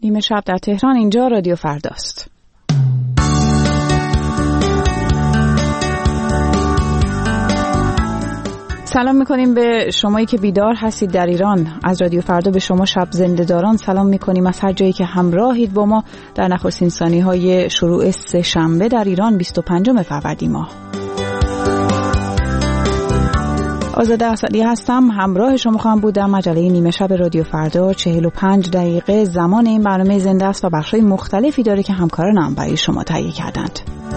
نیمه شب در تهران. اینجا رادیو فرداست. سلام میکنیم به شمایی که بیدار هستید در ایران. از رادیو فردا به شما شب زنده داران سلام میکنیم، از هر جایی که همراهید با ما در نخستین ثانیه‌های شروع سه شنبه در ایران 25 فروردین ماه. آزاده اسدی هستم، همراه شما خواهم بود در مجله نیمه شب رادیو فردا. 45 دقیقه زمان این برنامه زنده است و بخش‌های مختلفی داره که همکارانم برای شما تهیه کردند.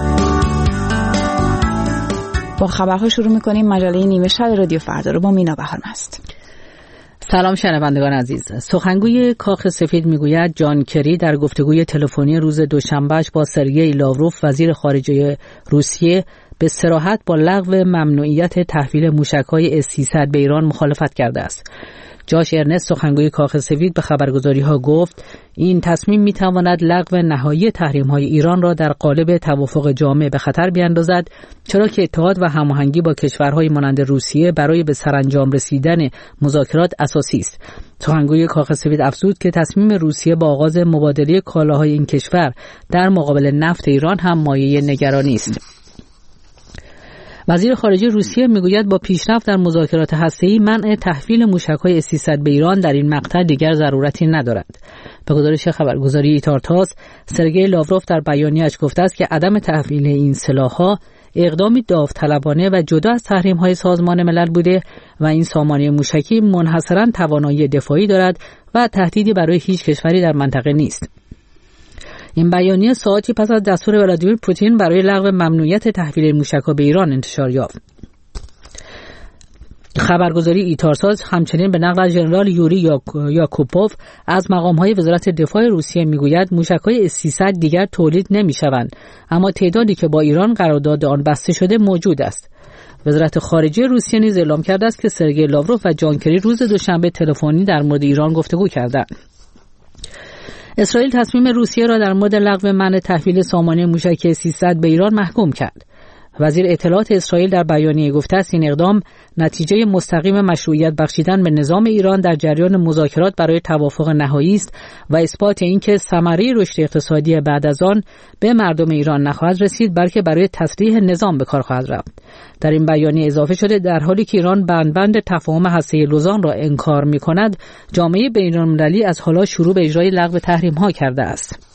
با خبرها شروع می‌کنیم. مجله نیمه شب رادیو فردا رو با مینا بهارمست. سلام شنوندگان عزیز. سخنگوی کاخ سفید میگوید جان کری در گفتگوی تلفنی روز دوشنبهش با سرگئی لاوروف وزیر خارجه روسیه به صراحت با لغو ممنوعیت تحویل موشک‌های S-300 به ایران مخالفت کرده است. جاش ارنست سخنگوی کاخ سفید به خبرگزاری‌ها گفت این تصمیم می‌تواند لغو نهایی تحریم‌های ایران را در قالب توافق جامع به خطر بیاندازد، چرا که اتحاد و هماهنگی با کشورهای مانند روسیه برای به سرانجام رسیدن مذاکرات اساسی است. سخنگوی کاخ سفید افزود که تصمیم روسیه با آغاز مبادله کالاهای این کشور در مقابل نفت ایران هم مایه نگرانی است. وزیر خارجه روسیه میگوید با پیشرفت در مذاکرات هسته‌ای منع تحویل موشک‌های S-300 به ایران در این مقطع دیگر ضرورتی ندارد. به گزارش خبرگزاری ایتارتاس، سرگئی لاوروف در بیانیه‌اش گفته است که عدم تحویل این سلاح‌ها اقدامی داوطلبانه و جدا از تحریم‌های سازمان ملل بوده و این سامانه موشکی منحصراً توانایی دفاعی دارد و تهدیدی برای هیچ کشوری در منطقه نیست. این بیانیه ساعتی پس از دستور ولادیمیر پوتین برای لغو ممنوعیت تحویل موشک‌ها به ایران انتشار یافت. خبرگزاری ایتارساز همچنین به نقل از ژنرال یوری یاکوپوف از مقام‌های وزارت دفاع روسیه میگوید موشک‌های S-300 دیگر تولید نمی‌شوند، اما تعدادی که با ایران قرارداد آن بسته شده موجود است. وزارت خارجه روسیه نیز اعلام کرده است که سرگئی لاوروف و جان کری روز دوشنبه تلفنی در مورد ایران گفتگو کردند. اسرائیل تصمیم روسیه را در مورد لغو منع تحویل سامانه موشک S-300 به ایران محکوم کرد. وزیر اطلاعات اسرائیل در بیانیه گفته است این اقدام نتیجه مستقیم مشروعیت بخشیدن به نظام ایران در جریان مذاکرات برای توافق نهایی است و اثبات اینکه ثمره رشد اقتصادی بعد از آن به مردم ایران نخواهد رسید، بلکه برای تسریح نظام به کار خواهد رفت. در این بیانیه اضافه شده در حالی که ایران بند تفاهم هسته‌ای لوزان را انکار می‌کند، جامعه بین‌المللی از حالا شروع به اجرای لغو تحریم‌ها کرده است.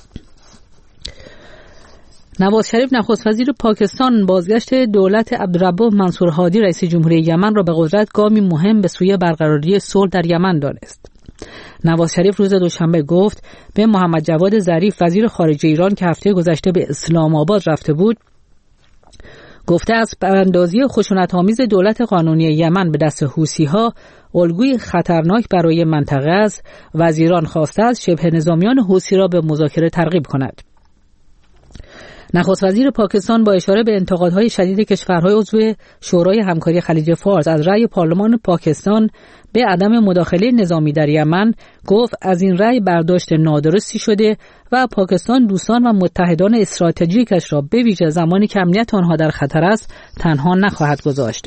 نواز شریف نخست وزیر پاکستان بازگشت دولت عبدالرب منصور هادی رئیس جمهوری یمن را به قدرت گامی مهم به سوی برقراری صلح در یمن دانست. نواز شریف روز دوشنبه گفت به محمد جواد ظریف وزیر خارجه ایران که هفته گذشته به اسلام آباد رفته بود گفته است براندازی خشونت‌آمیز دولت قانونی یمن به دست حوثی‌ها الگوی خطرناک برای منطقه است و از ایران خواسته است شبه نظامیان حوثی را به مذاکره ترغیب کند. نخست وزیر پاکستان با اشاره به انتقادهای شدید کشورهای عضو شورای همکاری خلیج فارس از رأی پارلمان پاکستان به عدم مداخله نظامی در یمن گفت از این رأی برداشت نادرستی شده و پاکستان دوستان و متحدان استراتژیکش را به ویژه زمانی که امنیت آنها در خطر است تنها نخواهد گذاشت.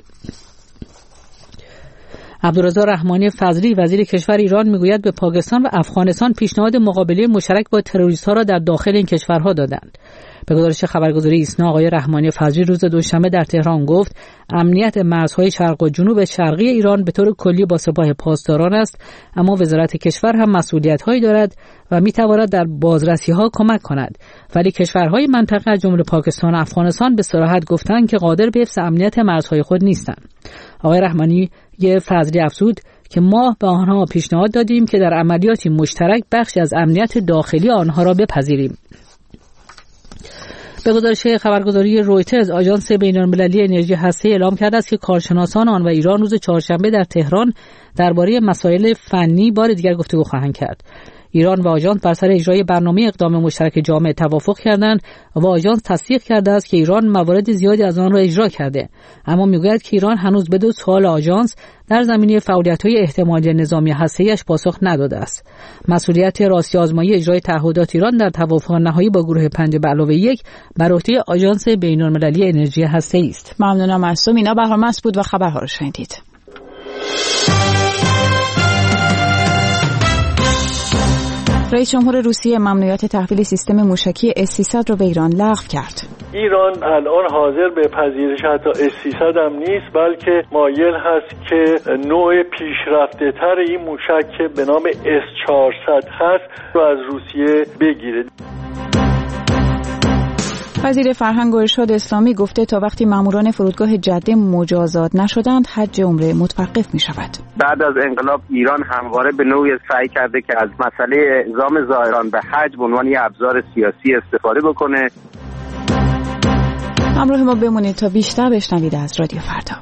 عبدالرضا رحمانی فضلی وزیر کشور ایران میگوید به پاکستان و افغانستان پیشنهاد مقابله مشترک با تروریست‌ها را در داخل این کشورها دادند. به گزارش خبرگزاری ایسنا آقای رحمانی فضلی روز دوشنبه در تهران گفت امنیت مرزهای شرق و جنوب شرقی ایران به طور کلی با سپاه پاسداران است، اما وزارت کشور هم مسئولیت‌هایی دارد و می‌تواند در بازرسی‌ها کمک کند، ولی کشورهای منطقه از جمله پاکستان و افغانستان به صراحت گفتند که قادر به حفظ امنیت مرزهای خود نیستند. آقای رحمانی فضلی افزود که ما به آنها پیشنهاد دادیم که در عملیاتی مشترک بخشی از امنیت داخلی آنها را بپذیریم. به گزارش خبرگزاری رویترز آژانس بین‌المللی انرژی هسته‌ای اعلام کرده است که کارشناسان آن و ایران روز چهارشنبه در تهران درباره مسائل فنی بار دیگر گفتگو خواهند کرد. ایران و آژانس بر سر اجرای برنامه اقدام مشترک جامع توافق کردند و آژانس تصدیق کرده است که ایران موارد زیادی از آن را اجرا کرده، اما میگوید که ایران هنوز به دو سوال آژانس در زمینه فعالیت‌های احتمالی نظامی هسته‌ایش پاسخ نداده است. مسئولیت راستی آزمایی اجرای تعهدات ایران در توافق نهایی با گروه 5+1 بر عهده آژانس بین‌المللی انرژی هسته‌ای است. ممنونم از تو. مینا بهارمست بود و خبرها رو شنیدید. رئیس جمهور روسیه ممنوعیت تحویل سیستم موشکی S-300 رو به ایران لغو کرد. ایران الان حاضر به پذیرش حتی S-300 هم نیست، بلکه مایل هست که نوع پیشرفته تر این موشک که به نام S-400 هست رو از روسیه بگیره. وزیر فرهنگ و ارشاد اسلامی گفته تا وقتی ماموران فرودگاه جده مجازات نشدند حج عمره متوقف می شود. بعد از انقلاب ایران همواره به نوعی سعی کرده که از مسئله اعزام زائران به حج به عنوان یک ابزار سیاسی استفاده بکنه. همراه ما بمونید تا بیشتر بشنوید از رادیو فردا.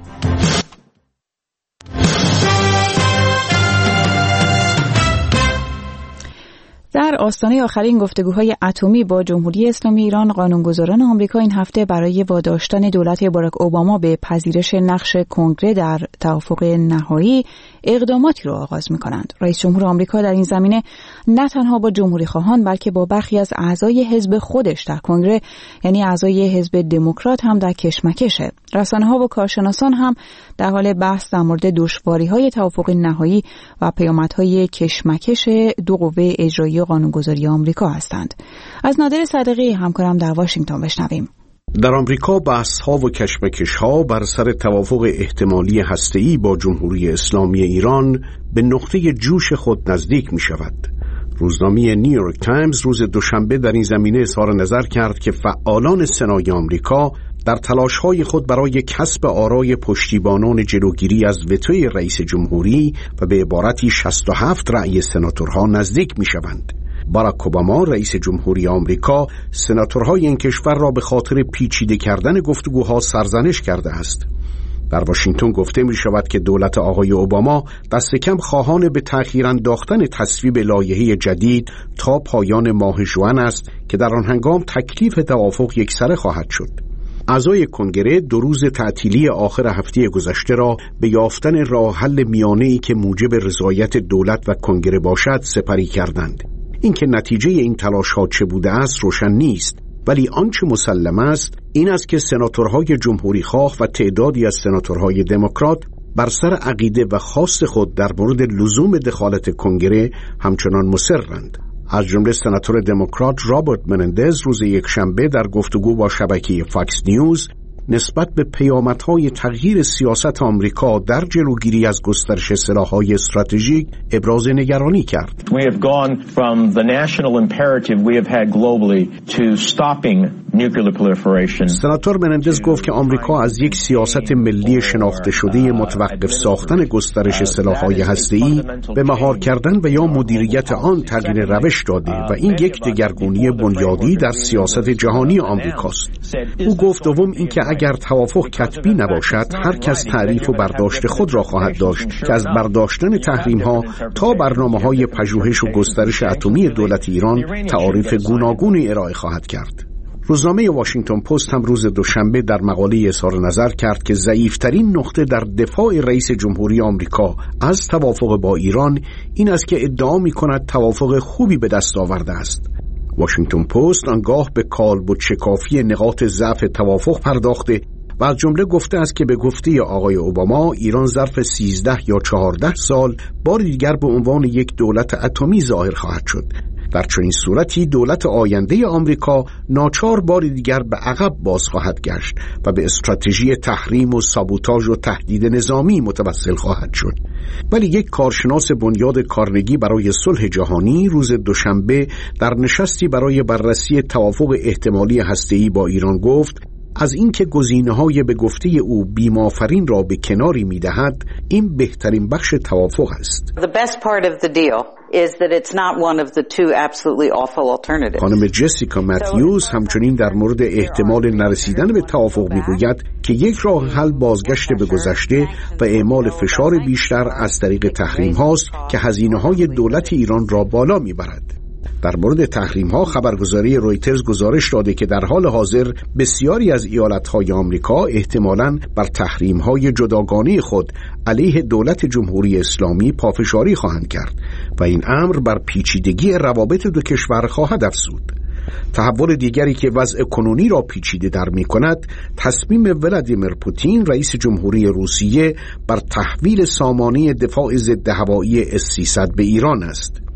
در آستانه آخرین گفتگوهای اتمی با جمهوری اسلامی ایران، قانونگذاران آمریکا این هفته برای واداشتن دولت باراک اوباما به پذیرش نقش کنگره در توافق نهایی اقداماتی را آغاز می‌کنند. رئیس جمهور آمریکا در این زمینه نه تنها با جمهوری خواهان بلکه با برخی از اعضای حزب خودش در کنگره، یعنی اعضای حزب دموکرات هم در کشمکشه. رسانه‌ها و کارشناسان هم در حال بحث در مورد دشواری‌های توافق نهایی و پیامدهای کشمکش دو قوه اجرایی و قانونگذاری آمریکا هستند. از نادر صادقی همکارم در واشنگتن بشنویم. در آمریکا بحث‌ها و کشمکش‌ها بر سر توافق احتمالی هسته‌ای با جمهوری اسلامی ایران به نقطه جوش خود نزدیک می‌شود. روزنامه نیویورک تایمز روز دوشنبه در این زمینه اظهار نظر کرد که فعالان سنای آمریکا در تلاش‌های خود برای کسب آرای پشتیبانان جلوگیری از وتوی رئیس جمهوری و به عبارتی 67 رأی سناتورها نزدیک می‌شوند. باراک اوباما رئیس جمهوری آمریکا سناتورهای این کشور را به خاطر پیچیده کردن گفتگوها سرزنش کرده است. در واشنگتن گفته می شود که دولت آقای اوباما دست کم خواهان به تأخیر انداختن تصویب لایحه جدید تا پایان ماه ژوئن است که در آن هنگام تکلیف توافق یکسره خواهد شد. اعضای کنگره 2 روز تعطیلی آخر هفته گذشته را به یافتن راه حل میانه‌ای که موجب رضایت دولت و کنگره باشد سپری کردند. اینکه نتیجه این تلاش‌ها چه بوده است روشن نیست، ولی آنچه مسلم است این است که سناتورهای جمهوری خواه و تعدادی از سناتورهای دموکرات بر سر عقیده و خواست خود در مورد لزوم دخالت کنگره همچنان مصرند. از جمله سناتور دموکرات رابرت منندز روز یکشنبه در گفتگو با شبکه فاکس نیوز نسبت به پیامدهای تغییر سیاست آمریکا در جلوگیری از گسترش سلاح‌های استراتژیک ابراز نگرانی کرد. We have gone from the national imperative we have had globally to stopping nuclear proliferation. سناتور منندز گفت که آمریکا از یک سیاست ملی شناخته شده متوقف ساختن گسترش سلاح‌های هسته‌ای به مهار کردن و یا مدیریت آن تغییر روش داده و این یک دگرگونی بنیادی در سیاست جهانی آمریکاست. او گفت دوم اینکه اگر توافق کتبی نباشد هر کس تعریف و برداشت خود را خواهد داشت که از برداشتن تحریم‌ها تا برنامه‌های پژوهش و گسترش اتمی دولت ایران تعاریف گوناگونی ارائه خواهد کرد. روزنامه واشنگتن پست هم روز دوشنبه در مقاله اظهار نظر کرد که ضعیف‌ترین نقطه در دفاع رئیس جمهوری آمریکا از توافق با ایران این است که ادعا می‌کند توافق خوبی به دست آورده است. واشنگتن پست آنگاه به کالبد شکافی نقاط ضعف توافق پرداخته و از جمله گفته است که به گفته آقای اوباما ایران ظرف 13 یا 14 سال بار دیگر به عنوان یک دولت اتمی ظاهر خواهد شد. در چنین صورتی دولت آینده آمریکا ناچار بار دیگر به عقب باز خواهد گشت و به استراتژی تحریم و سابوتاژ و تهدید نظامی متوسل خواهد شد. ولی یک کارشناس بنیاد کارنگی برای صلح جهانی روز دوشنبه در نشستی برای بررسی توافق احتمالی هسته‌ای با ایران گفت از اینکه گزینه‌های به گفته او بیمافرین را به کناری می‌دهد این بهترین بخش توافق است. The best part of the deal is that it's not one of the two absolutely awful alternatives. خانم جسیکا متیوز همچنین در مورد احتمال نرسیدن به توافق میگوید که یک راه حل بازگشت به گذشته و اعمال فشار بیشتر از طریق تحریم هاست که هزینه‌های دولت ایران را بالا میبرد. در مورد تحریم‌ها خبرگزاری رویترز گزارش داده که در حال حاضر بسیاری از ایالت‌های آمریکا احتمالاً بر تحریم‌های جداگانه خود علیه دولت جمهوری اسلامی پافشاری خواهند کرد و این امر بر پیچیدگی روابط دو کشور خواهد افزود. تحول دیگری که وضع کنونی را پیچیده در می‌کند تصمیم ولادیمیر پوتین رئیس جمهوری روسیه بر تحویل سامانه دفاع ضد هوایی S-300 به ایران است.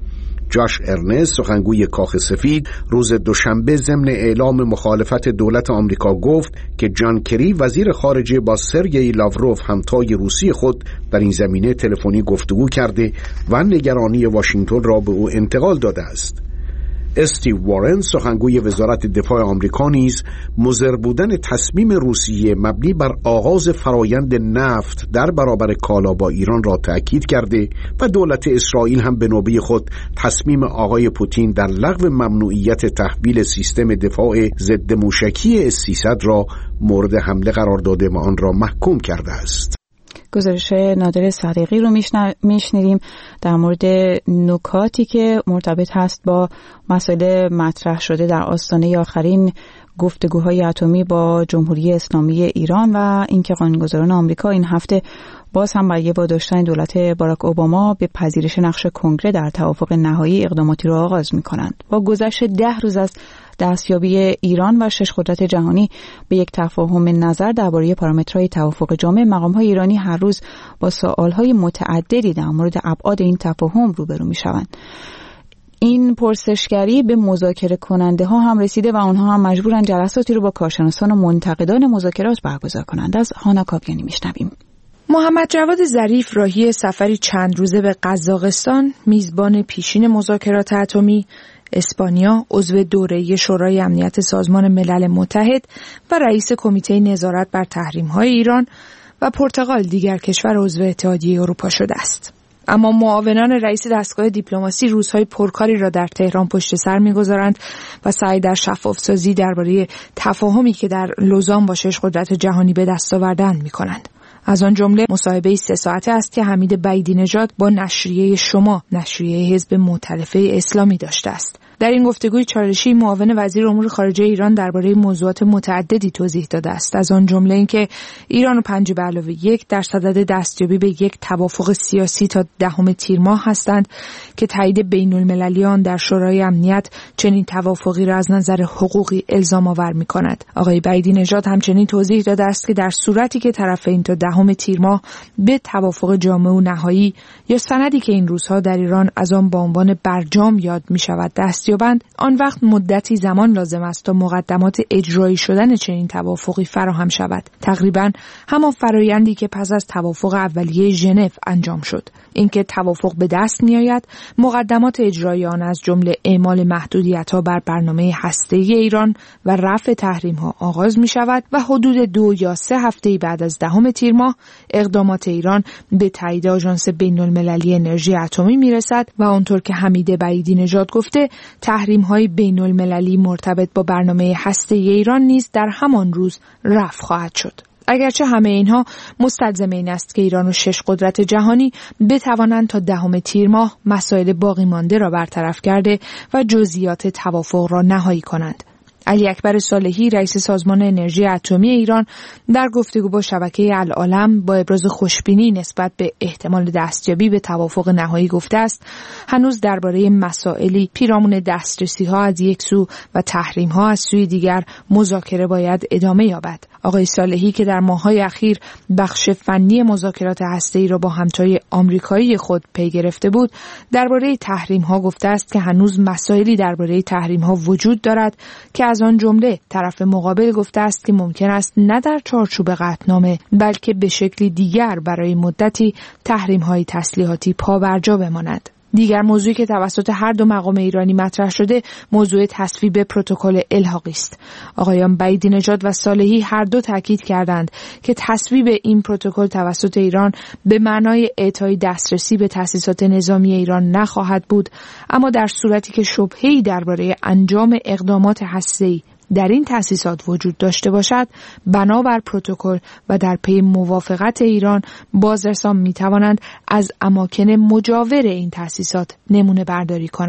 جاش ارنست، سخنگوی کاخ سفید، روز دوشنبه ضمن اعلام مخالفت دولت آمریکا گفت که جان کری وزیر خارجه با سرگئی لاوروف همتای روسی خود در این زمینه تلفنی گفتگو کرده و نگرانی واشنگتن را به او انتقال داده است. استیو وارن، سخنگوی وزارت دفاع آمریکا، نیز مضر بودن تصمیم روسیه مبنی بر آغاز فرایند نفت در برابر کالا با ایران را تأکید کرده و دولت اسرائیل هم به نوبه خود تصمیم آقای پوتین در لغو ممنوعیت تحویل سیستم دفاع ضد موشکی S-300 را مورد حمله قرار داده و آن را محکوم کرده است. گزارش نادر صدیقی رو میشنیدیم در مورد نکاتی که مرتبط هست با مسائل مطرح شده در آستانه آخرین گفتگوهای اتمی با جمهوری اسلامی ایران و اینکه قانونگذاران آمریکا این هفته باز هم برای با داشتن دولت باراک اوباما به پذیرش نقش کنگره در توافق نهایی اقداماتی را آغاز می‌کنند. با گذشت 10 روز از دستیابی ایران و 6 قدرت جهانی به یک تفاهم نظر درباره پارامترهای توافق جامع، مقام‌های ایرانی هر روز با سوال‌های متعددی در مورد ابعاد این تفاهم روبرو می‌شوند. این پرسشگری به مذاکره کننده ها هم رسیده و آنها هم مجبورن جلساتی رو با کارشناسان و منتقدان مذاکرات برگزار کنند. از هانا کاپیانی میشنویم. محمد جواد ظریف راهی سفری چند روزه به قزاقستان، میزبان پیشین مذاکرات اتمی، اسپانیا عضو دوره شورای امنیت سازمان ملل متحد و رئیس کمیته نظارت بر تحریم‌های ایران و پرتغال دیگر کشور عضو اتحادیه اروپا شده است. اما معاونان رئیس دستگاه دیپلماسی روزهای پرکاری را در تهران پشت سر می‌گذارند و سعی در شفاف‌سازی درباره تفاهمی که در لوزان با 6 قدرت جهانی به دست آوردند می‌کنند. از آن جمله مصاحبه 3 ساعته است که حمید بعیدی نژاد با نشریه شما، نشریه حزب مؤتلفه اسلامی داشته است. در این گفتگوی چالشی معاون وزیر امور خارجه ایران درباره موضوعات متعددی توضیح داده است. از آن جمله اینکه ایران و 5+1 در صدد دستیابی به یک توافق سیاسی تا 10 تیر ماه هستند که تایید بین‌المللی آن در شورای امنیت چنین توافقی را از نظر حقوقی الزام آور می‌کند. آقای بعیدی نژاد همچنین توضیح داده است که در صورتی که طرفین تا 10 تیر ماه به توافق جامع و نهایی یا سندی که این روزها در ایران از آن با عنوان برجام یاد می‌شود دستیابند، آن وقت مدتی زمان لازم است تا مقدمات اجرایی شدن چنین توافقی فراهم شود. تقریباً همان فرایندی که پس از توافق اولیه ژنو انجام شد. اینکه توافق به دست می‌آید، مقدمات اجرایی آن از جمله اعمال محدودیت‌ها بر برنامه هسته‌ای ایران و رفع تحریم‌ها آغاز می‌شود و حدود 2 یا 3 هفته بعد از 10 تیر ماه اقدامات ایران به تایید آژانس بین‌المللی انرژی اتمی می‌رسد و آنطور که حمید بعیدی نژاد گفته، تحریم‌های بین‌المللی مرتبط با برنامه هسته‌ای ایران نیز در همان روز رفع خواهد شد. اگرچه همه اینها مستلزم این است که ایران و 6 قدرت جهانی بتوانند تا 10 تیر ماه مسائل باقی مانده را برطرف کرده و جزئیات توافق را نهایی کنند. علی اکبر صالحی، رئیس سازمان انرژی اتمی ایران، در گفتگو با شبکه العالم با ابراز خوشبینی نسبت به احتمال دستیابی به توافق نهایی گفته است هنوز درباره مسائلی پیرامون دسترسی‌ها از یک سو و تحریم‌ها از سوی دیگر مذاکره باید ادامه یابد. آقای صالحی که در ماه‌های اخیر بخش فنی مذاکرات هسته‌ای را با همتای آمریکایی خود پی گرفته بود، درباره تحریم‌ها گفته است که هنوز مسائلی درباره تحریم‌ها وجود دارد که از آن جمله طرف مقابل گفته است که ممکن است نه در چارچوب قطعنامه بلکه به شکلی دیگر برای مدتی تحریم‌های تسلیحاتی پابرجا بماند. دیگر موضوعی که توسط هر دو مقام ایرانی مطرح شده موضوع تصویب پروتکل الحاقی است. آقایان بعیدی نژاد و صالحی هر دو تاکید کردند که تصویب این پروتکل توسط ایران به معنای اعطای دسترسی به تأسیسات نظامی ایران نخواهد بود، اما در صورتی که شبهه‌ای درباره انجام اقدامات هسته‌ای در این تأسیسات وجود داشته باشد، بنابر پروتکل و در پی موافقت ایران بازرسان می توانند از اماکن مجاور این تأسیسات نمونه برداری کنند.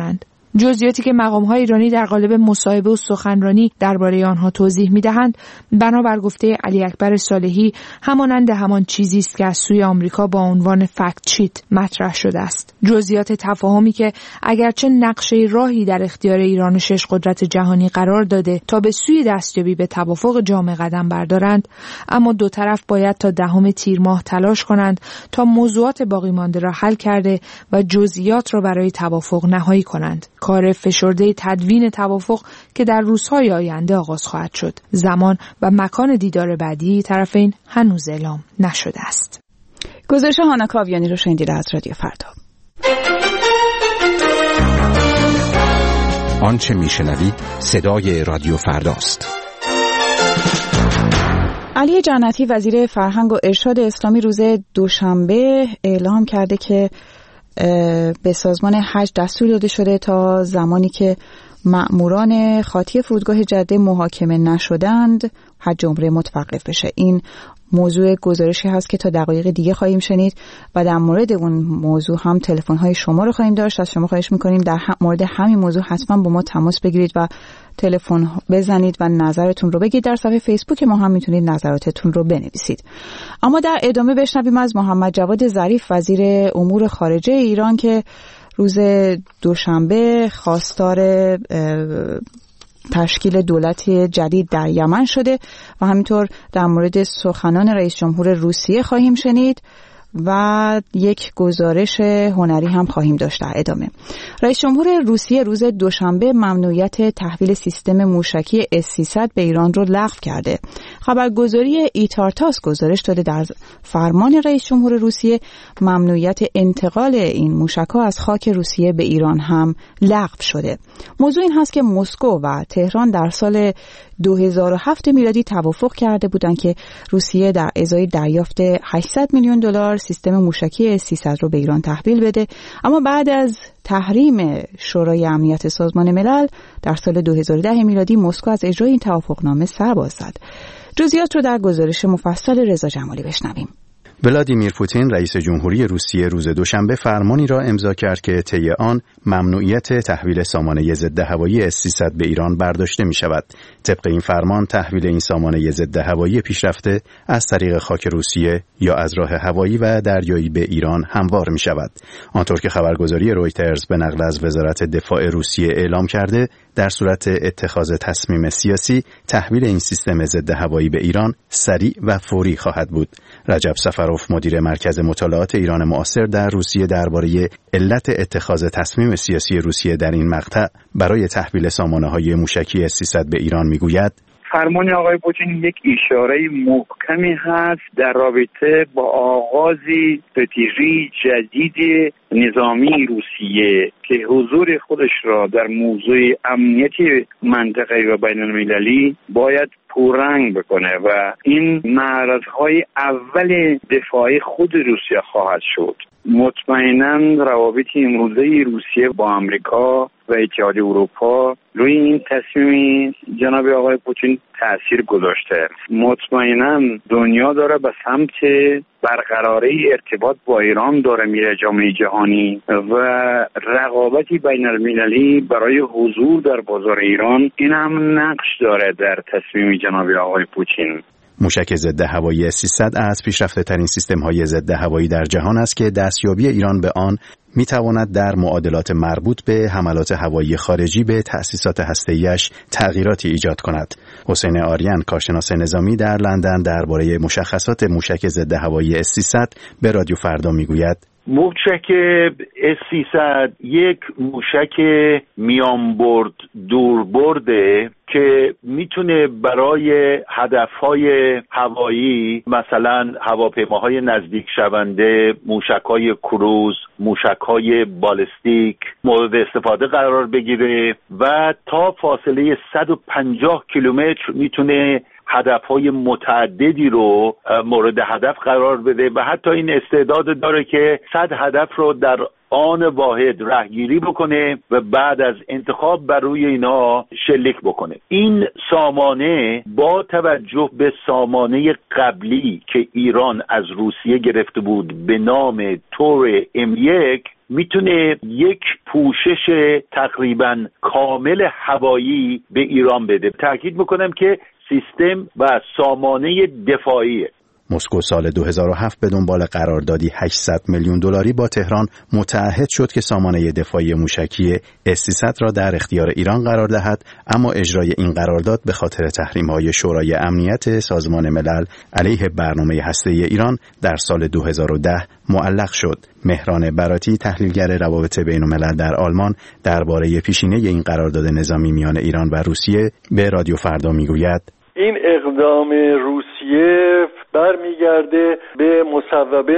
جزئیاتی که مقام‌های ایرانی در قالب مصاحبه و سخنرانی درباره آنها توضیح می‌دهند بنابر گفته علی اکبر صالحی همانند همان چیزی است که از سوی آمریکا با عنوان فکت شیت مطرح شده است. جزئیات تفاهمی که اگرچه نقشه راهی در اختیار ایران و 6 قدرت جهانی قرار داده تا به سوی دستیابی به توافق جامع قدم بردارند، اما دو طرف باید تا 10 تیر ماه تلاش کنند تا موضوعات باقی مانده را حل کرده و جزئیات را برای توافق نهایی کنند. کار فشرده تدوین توافق که در روزهای آینده آغاز خواهد شد. زمان و مکان دیدار بعدی طرفین هنوز اعلام نشده است. گزارش هانا کاویانی رو شنیدید از رادیو فردا. آنچه میشنوید صدای رادیو فرداست. علی جنتی وزیر فرهنگ و ارشاد اسلامی روز دوشنبه اعلام کرده که به سازمان حج دستور داده شده تا زمانی که مأموران خاطی فرودگاه جده محاکمه نشدند حج عمره متوقف بشه. این موضوع گزارشی هست که تا دقایق دیگه خواهیم شنید و در مورد اون موضوع هم تلفن‌های شما رو خواهیم داشت. از شما خواهش می‌کنیم در مورد همین موضوع حتما با ما تماس بگیرید و تلفن بزنید و نظرتون رو بگید. در صفحه فیسبوک ما هم میتونید نظراتتون رو بنویسید. اما در ادامه بشنویم از محمد جواد ظریف وزیر امور خارجه ایران که روز دوشنبه خواستار تشکیل دولتی جدید در یمن شده و همینطور در مورد سخنان رئیس جمهور روسیه خواهیم شنید و یک گزارش هنری هم خواهیم داشت در ادامه. رئیس جمهور روسیه روز دوشنبه ممنوعیت تحویل سیستم موشکی S-300 به ایران رو لغو کرده. خبرگزاری ایتارتاس گزارش داده در فرمان رئیس جمهور روسیه ممنوعیت انتقال این موشک‌ها از خاک روسیه به ایران هم لغو شده. موضوع این هست که مسکو و تهران در سال 2007 میلادی توافق کرده بودند که روسیه در ازای دریافت $800 میلیون سیستم موشکی S-300 رو به ایران تحویل بده، اما بعد از تحریم شورای امنیت سازمان ملل در سال 2010 میلادی مسکو از اجرای این توافقنامه سر باز زد. جزئیات رو در گزارش مفصل رضا جمالی بشنویم. ولادیمیر پوتین رئیس جمهوری روسیه روز دوشنبه فرمانی را امضا کرد که طی آن ممنوعیت تحویل سامانه ضد هوایی S-300 به ایران برداشته می شود. طبق این فرمان تحویل این سامانه ضد هوایی پیشرفته از طریق خاک روسیه یا از راه هوایی و دریایی به ایران هموار می شود. آنطور که خبرگزاری رویترز به نقل از وزارت دفاع روسیه اعلام کرده، در صورت اتخاذ تصمیم سیاسی تحویل این سیستم ضد هوایی به ایران سریع و فوری خواهد بود. رجب سفروف مدیر مرکز مطالعات ایران معاصر در روسیه درباره علت اتخاذ تصمیم سیاسی روسیه در این مقطع برای تحویل سامانه‌های موشکی S-300 به ایران میگوید: فرمان آقای پوتین یک اشاره محکمی هست در رابطه با آغاز استراتژی جدید نظامی روسیه که حضور خودش را در موضوع امنیت منطقه‌ای و بین‌المللی باید پررنگ بکنه و این معرض‌های اول دفاعی خود روسیه خواهد شد. مطمئناً روابط امروزه روسیه با آمریکا و اتحادیه اروپا روی این تصمیم جناب آقای پوتین تأثیر گذاشته. مطمئناً دنیا داره به سمت برقراری ارتباط با ایران داره میره جامعه جهانی و رقابتی بین المللی برای حضور در بازار ایران این هم نقش داره در تصمیم جناب آقای پوتین. موشک ضد هوایی S-300 از پیشرفته ترین سیستم های ضد هوایی در جهان است که دستیابی ایران به آن می تواند در معادلات مربوط به حملات هوایی خارجی به تأسیسات هسته‌ایش تغییراتی ایجاد کند. حسین آریان کارشناس نظامی در لندن درباره مشخصات موشک ضد هوایی S-300 به رادیو فردا میگوید: موشک S-300 یک موشک میانبرد دوربرده که میتونه برای هدفهای هوایی مثلا هواپیماهای نزدیک شونده، موشکهای کروز، موشکهای بالستیک مورد استفاده قرار بگیره و تا فاصله 150 کیلومتر میتونه هدفهای متعددی رو مورد هدف قرار بده و حتی این استعداد داره که 100 هدف رو در آن واحد رهگیری بکنه و بعد از انتخاب بر روی اینا شلیک بکنه. این سامانه با توجه به سامانه قبلی که ایران از روسیه گرفته بود به نام تور M1 میتونه یک پوشش تقریبا کامل هوایی به ایران بده. تاکید میکنم که سیستم و سامانه دفاعیه. مسکو سال 2007 به دنبال قراردادی 800 میلیون دلاری با تهران متعهد شد که سامانه دفاعی موشکی S-300 را در اختیار ایران قرار دهد، اما اجرای این قرارداد به خاطر تحریم‌های شورای امنیت سازمان ملل علیه برنامه هسته‌ای ایران در سال 2010 معلق شد. مهران براتی، تحلیلگر روابط بین‌الملل در آلمان، درباره پیشینه این قرارداد نظامی میان ایران و روسیه به رادیو فردا میگوید: این اقدام روسیه برمیگرده به مصوبه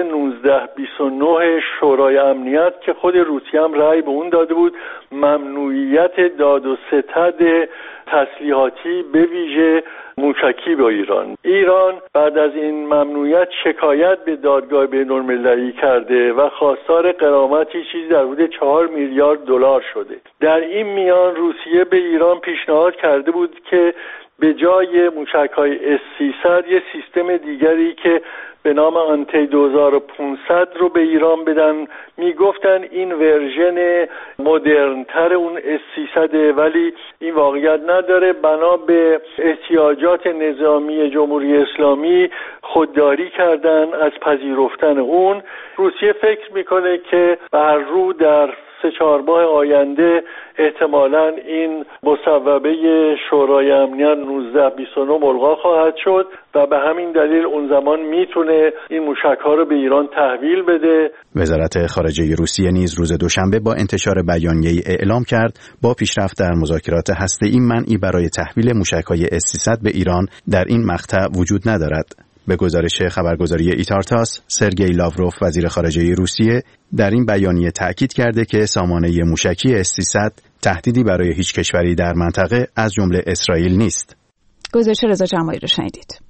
1929 شورای امنیت که خود روسیه هم رأی به اون داده بود، ممنوعیت داد و ستد تسلیحاتی به ویژه موشکی با ایران. ایران بعد از این ممنوعیت شکایت به دادگاه بین‌المللی کرده و خواستار غرامتی چیزی در حدود 4 میلیارد دلار شده. در این میان روسیه به ایران پیشنهاد کرده بود که به جای موشک‌های S-300 یه سیستم دیگری که به نام آنتی 2500 رو به ایران بدن. میگفتن این ورژن مدرن‌تر اون S-300 ولی این واقعیت نداره. بنا به احتیاجات نظامی جمهوری اسلامی خودداری کردن از پذیرفتن اون. روسیه فکر میکنه که بر رو در 3-4 ماه آینده احتمالاً این مصوبه شورای امنیت 1929 ملغا خواهد شد و به همین دلیل اون زمان میتونه این موشک‌ها رو به ایران تحویل بده. وزارت خارجه روسیه نیز روز دوشنبه با انتشار بیانیه‌ای اعلام کرد با پیشرفت در مذاکرات هسته‌ای منعی برای تحویل موشک‌های S-300 به ایران در این مقطع وجود ندارد. به گزارش خبرگزاری ایتارتاس، سرگئی لاوروف وزیر خارجه روسیه در این بیانیه تأکید کرده که سامانه موشکی S-300 تهدیدی برای هیچ کشوری در منطقه از جمله اسرائیل نیست. گزارش رضا جمالی رو شنیدید.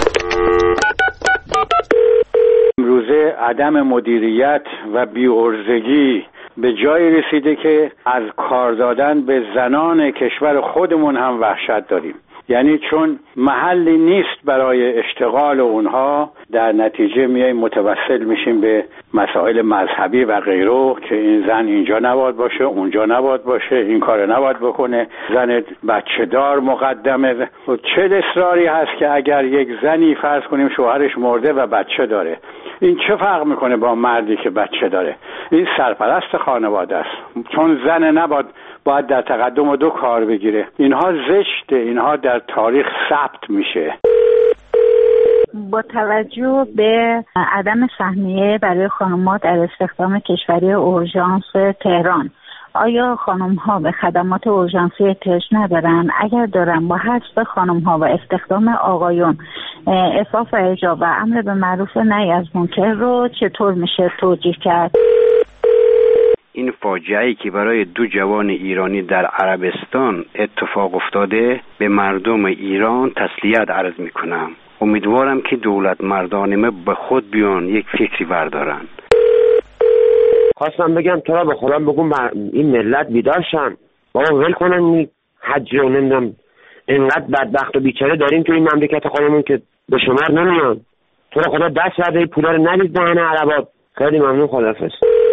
امروزه عدم مدیریت و بی‌عرضگی به جای رسیده که از کار دادن به زنان کشور خودمون هم وحشت داریم. یعنی چون محلی نیست برای اشتغال اونها، در نتیجه میایم متوسل میشیم به مسائل مذهبی و غیره که این زن اینجا نباید باشه، اونجا نباید باشه، این کار نباید بکنه، زن بچه دار مقدمه. چه اصراری هست که اگر یک زنی فرض کنیم شوهرش مرده و بچه داره، این چه فرق میکنه با مردی که بچه داره؟ این سرپرست خانواده است، چون زن باید در تقدم و 2 کار بگیره. اینها زشته، اینها در تاریخ ثبت میشه. با توجه به عدم سهمیه برای خانم‌ها در استخدام کشوری اورژانس تهران، آیا خانم‌ها به خدمات اورژانسی احتیاج ندارن؟ اگر دارن، با حذف خانم‌ها و استخدام آقایون، عفاف و حجاب و امر به معروف نهی از منکر رو چطور میشه توجیه کرد؟ این فاجعه‌ای که برای 2 جوان ایرانی در عربستان اتفاق افتاده، به مردم ایران تسلیت عرض میکنم. امیدوارم که دولت مردانه به خود بیان یک فکری بردارن. خواستم بگم تو را به خودم بگم این ملت بیدار شن، بابا ول کنن این حج رو. نمیدونم اینقدر بدبخت و بیچاره داریم تو این مملکت خودمون که به شمار نمیان. تو را خدا دست برده پولا رو نرید دهن عربا. خیلی ممنون، خداحافظ.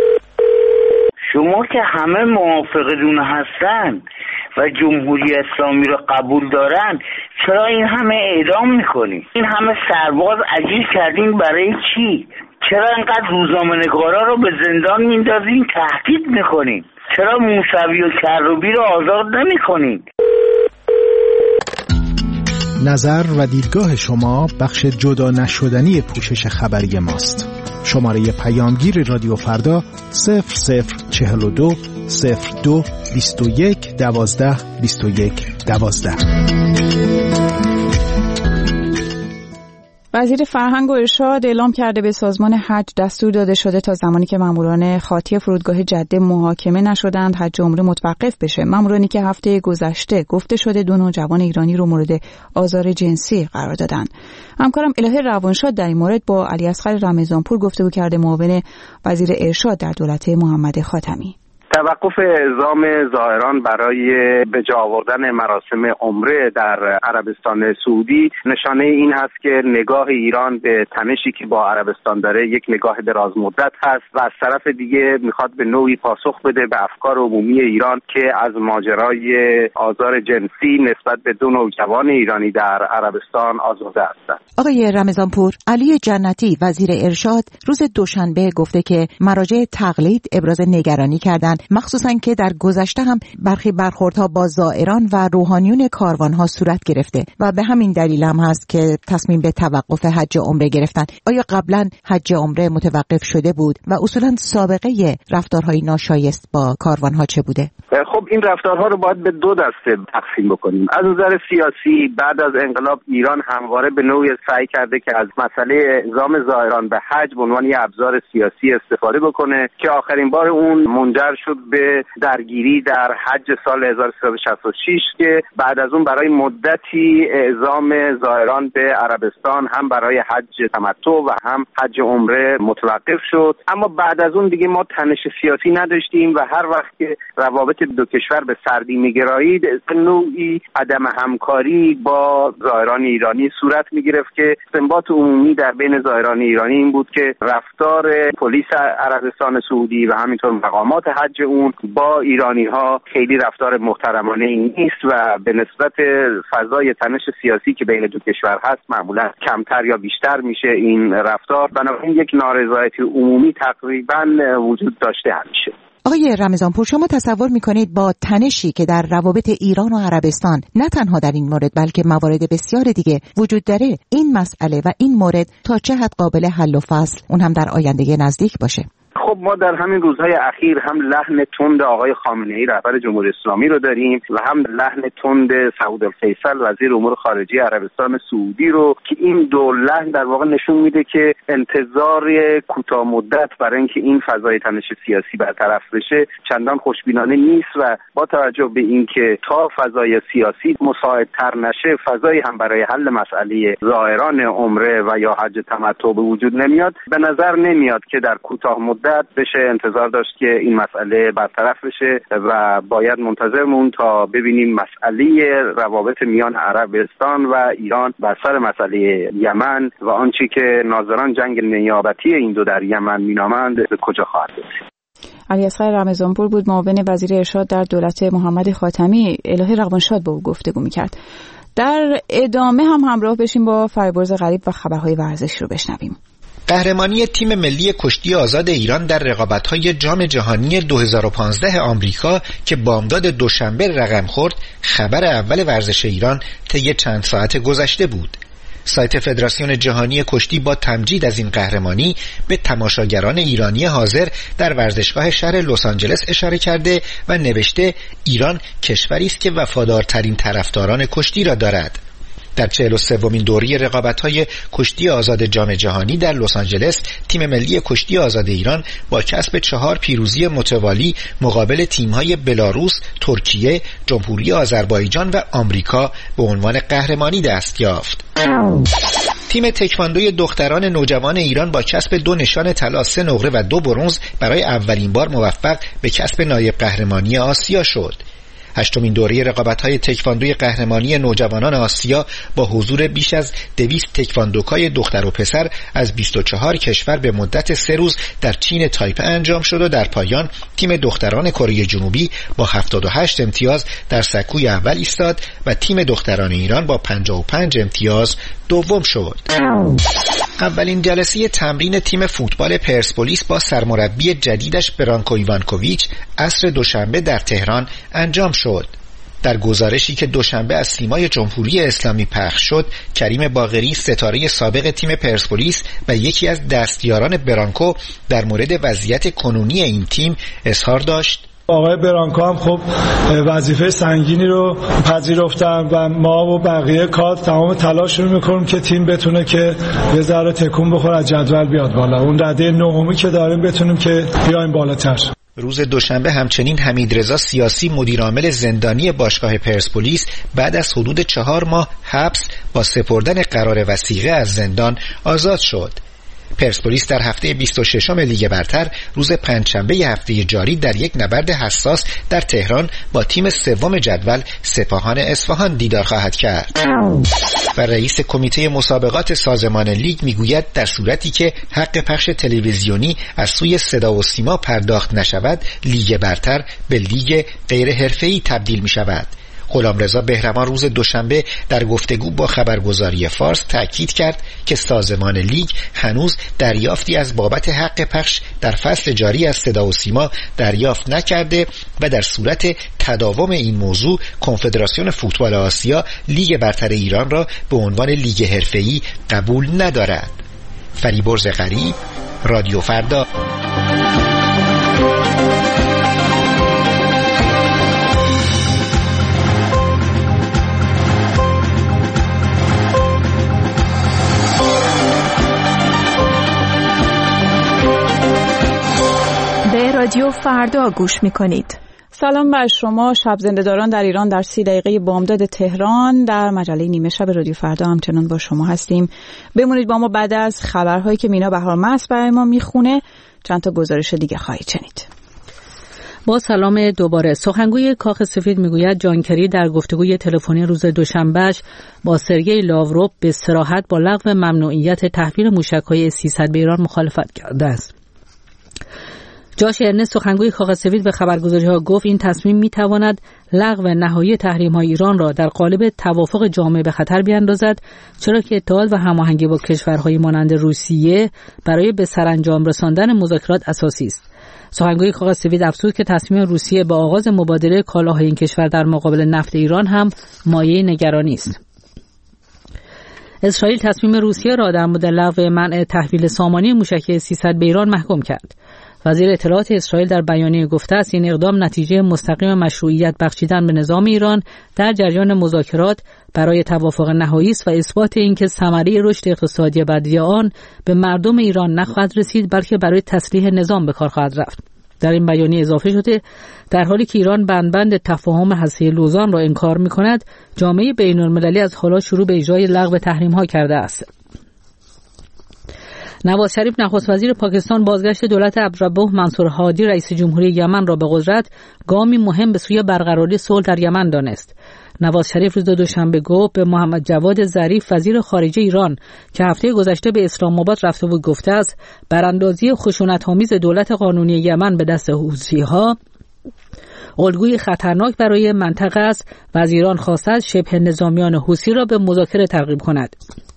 شما که همه موافقتون هستن و جمهوری اسلامی رو قبول دارن، چرا این همه اعدام میکنین؟ این همه سرباز اجیر کردین برای چی؟ چرا اینقدر روزنامه‌نگارا رو به زندان میندازین، تهدید میکنین؟ چرا موسوی و کروبی رو آزاد نمیکنین؟ نظر و دیدگاه شما بخش جدا نشدنی پوشش خبری ماست. شماره پیامگیر رادیو فردا 0042 02 21 12 21 12. وزیر فرهنگ و ارشاد اعلام کرده به سازمان حج دستور داده شده تا زمانی که ماموران خاطی فرودگاه جده محاکمه نشدند حج عمره متوقف بشه. مامورانی که هفته گذشته گفته شده 2 نوجوان ایرانی رو مورد آزار جنسی قرار دادن. همکارم الهه روانشاد در این مورد با علیاصغر رمضانپور گفتگو کرده، معاون وزیر ارشاد در دولت محمد خاتمی. توقف اعزام زائران برای به جا آوردن مراسم عمره در عربستان سعودی نشانه این هست که نگاه ایران به تنشی که با عربستان داره یک نگاه دراز مدت هست و از طرف دیگه میخواد به نوعی پاسخ بده به افکار عمومی ایران که از ماجرای آزار جنسی نسبت به دو نوجوان ایرانی در عربستان آزرده هستند. آقای رمضانپور، علی جنتی وزیر ارشاد روز دوشنبه گفته که مراجع تقلید ابراز نگرانی کردند، مخصوصا که در گذشته هم برخی برخوردها با زائران و روحانیون کاروانها صورت گرفته و به همین دلیل هم هست که تصمیم به توقف حج عمره گرفتن. آیا قبلا حج عمره متوقف شده بود و اصولا سابقه رفتارهای ناشایست با کاروانها چه بوده؟ خب این رفتارها رو باید به دو دسته تقسیم بکنیم. از نظر سیاسی بعد از انقلاب ایران همواره به نوعی سعی کرده که از مسئله اعزام زائران به حج به عنوان یک ابزار سیاسی استفاده بکنه که آخرین بار اون منجر شد به درگیری در حج سال 1366 که بعد از اون برای مدتی اعزام زائران به عربستان هم برای حج تمتع و هم حج عمره متوقف شد. اما بعد از اون دیگه ما تنش سیاسی نداشتیم و هر وقت که روابط دو کشور به سردی می‌گرایید نوعی عدم همکاری با زائران ایرانی صورت می‌گرفت که استنباط عمومی در بین زائران ایرانی این بود که رفتار پلیس عربستان سعودی و همینطور مقامات حج اون با ایرانی‌ها خیلی رفتار محترمانه نیست و به نسبت فضای تنش سیاسی که بین دو کشور هست معمولا کمتر یا بیشتر میشه این رفتار. بنابراین یک نارضایتی عمومی تقریبا وجود داشته همیشه. آقای رمضانپور، شما تصور میکنید با تنشی که در روابط ایران و عربستان نه تنها در این مورد بلکه موارد بسیار دیگه وجود داره، این مسئله و این مورد تا چه حد قابل حل و فصل اون هم در آینده نزدیک باشه؟ خب ما در همین روزهای اخیر هم لحن تند آقای خامنه‌ای رهبر جمهوری اسلامی رو داریم و هم لحن تند سعود الفیصل وزیر امور خارجه عربستان سعودی رو که این دو لحن در واقع نشون میده که انتظار کوتاه مدت برای اینکه این فضای تنش سیاسی برطرف بشه چندان خوشبینانه نیست و با توجه به اینکه تا فضای سیاسی مساعدتر نشه فضایی هم برای حل مسئله زائران عمره و یا حج تمتع به وجود نمیاد، به نظر نمیاد که در کوتاه مدت بشه انتظار داشت که این مسئله برطرف بشه و باید منتظر مون تا ببینیم مسئله روابط میان عربستان و ایران بر سر مسئله یمن و آنچه که ناظران جنگ نیابتی این دو در یمن مینامند به کجا خواهد رسید. علی اصغر رمضانپور بود، معاون وزیر ارشاد در دولت محمد خاتمی. الهی روانشاد با او گفتگو می‌کرد. در ادامه هم همراه بشیم با فریبرز غریب و خبرهای ورزش رو بشنویم. قهرمانی تیم ملی کشتی آزاد ایران در رقابت‌های جام جهانی 2015 آمریکا که بامداد دوشنبه رقم خورد، خبر اول ورزش ایران طی چند ساعت گذشته بود. سایت فدراسیون جهانی کشتی با تمجید از این قهرمانی به تماشاگران ایرانی حاضر در ورزشگاه شهر لس آنجلس اشاره کرده و نوشته ایران کشوری است که وفادارترین طرفداران کشتی را دارد. در 43مین دوره رقابت‌های کشتی آزاد جام جهانی در لس آنجلس، تیم ملی کشتی آزاد ایران با کسب 4 پیروزی متوالی مقابل تیم‌های بلاروس، ترکیه، جمهوری آذربایجان و آمریکا به عنوان قهرمانی دست یافت. تیم تکواندوی دختران نوجوان ایران با کسب 2 نشان طلا، 3 نقره و 2 برنز برای اولین بار موفق به کسب نایب قهرمانی آسیا شد. 8مین دوره رقابت‌های تکواندوی قهرمانی نوجوانان آسیا با حضور بیش از 200 تکواندوکای دختر و پسر از 24 کشور به مدت 3 روز در چین تایپه انجام شد و در پایان تیم دختران کره جنوبی با 78 امتیاز در سکوی اول ایستاد و تیم دختران ایران با 55 امتیاز دوم شد. اولین جلسه تمرین تیم فوتبال پرسپولیس با سرمربی جدیدش برانکو ایوانکوویچ عصر دوشنبه در تهران انجام شد. در گزارشی که دوشنبه از سیمای جمهوری اسلامی پخش شد، کریم باقری ستاره سابق تیم پرسپولیس و یکی از دستیاران برانکو در مورد وضعیت کنونی این تیم اظهار داشت: آقای برانکو هم خب وظیفه سنگینی رو پذیرفتن و ما و بقیه کادر تمام تلاش رو میکنیم که تیم بتونه که یه ذره تکون بخوره از جدول بیاد بالا. اون رده نهمی که داریم بتونیم که بیایم بالاتر. روز دوشنبه همچنین حمیدرضا سیاسی مدیرعامل زندانی باشگاه پرسپولیس بعد از حدود 4 ماه حبس با سپردن قرار وثیقه از زندان آزاد شد. پرسپولیس در هفته 26 لیگ برتر روز پنجشنبه هفته جاری در یک نبرد حساس در تهران با تیم سوم جدول سپاهان اصفهان دیدار خواهد کرد. و رئیس کمیته مسابقات سازمان لیگ میگوید در صورتی که حق پخش تلویزیونی از سوی صدا و سیما پرداخت نشود، لیگ برتر به لیگ غیر حرفه‌ای تبدیل می شود. غلامرضا بهرمان روز دوشنبه در گفتگو با خبرگزاری فارس تاکید کرد که سازمان لیگ هنوز دریافتی از بابت حق پخش در فصل جاری از صدا و سیما دریافت نکرده و در صورت تداوم این موضوع کنفدراسیون فوتبال آسیا لیگ برتر ایران را به عنوان لیگ حرفه‌ای قبول ندارد. فریبرز غریب، رادیو فردا. رادیو فردا گوش میکنید. سلام بر شما. شب زنده‌داران در ایران در 30 دقیقه بامداد تهران در مجله نیمه شب رادیو فردا همچنان با شما هستیم. بمونید با ما. بعد از خبرهایی که مینا بهارمست برای ما میخونه چند تا گزارش دیگه خواهید شنید. با سلام دوباره. سخنگوی کاخ سفید میگوید جان کری در گفتگوی تلفنی روز دوشنبهش با سرگئی لاوروف به صراحت با لغو ممنوعیت تحویل موشک‌های S-300 به ایران مخالفت کرده است. جاش ارنست سخنگوی کاخ سفید به خبرگزاری‌ها گفت این تصمیم می‌تواند لغو نهایی تحریم‌های ایران را در قالب توافق جامع به خطر بیاندازد، چرا که اتحاد و هماهنگی با کشورهای مانند روسیه برای به سرانجام رساندن مذاکرات اساسی است. سخنگوی کاخ سفید افزود که تصمیم روسیه با آغاز مبادله کالاهای این کشور در مقابل نفت ایران هم مایه نگرانی است. اسرائیل تصمیم روسیه را در مورد لغو منع تحویل سامانه موشکی S-300 به ایران محکوم کرد. وزیر اطلاعات اسرائیل در بیانیه گفته است این اقدام نتیجه مستقیم مشروعیت بخشیدن به نظام ایران در جریان مذاکرات برای توافق نهایی است و اثبات اینکه ثمره رشد اقتصادی بعدی آن به مردم ایران نخواهد رسید بلکه برای تسلیح نظام به کار خواهد رفت. در این بیانیه اضافه شده در حالی که ایران بند تفاهم هسته لوزان را انکار می‌کند، جامعه بین‌المللی از حالا شروع به اجرای لغو تحریم‌ها کرده است. نواز شریف نخست وزیر پاکستان بازگشت دولت عبدالربه منصور هادی رئیس جمهوری یمن را به قدرت گامی مهم به سوی برقراری صلح در یمن دانست. نواز شریف روز دوشنبه گفت به محمد جواد ظریف وزیر خارجه ایران که هفته گذشته به اسلام آباد رفته بود گفته است براندازی خشونت‌آمیز دولت قانونی یمن به دست حوثی‌ها الگوی خطرناک برای منطقه است و از ایران خواسته است شبه نظامیان حوثی را به مذاکره ترغیب کند.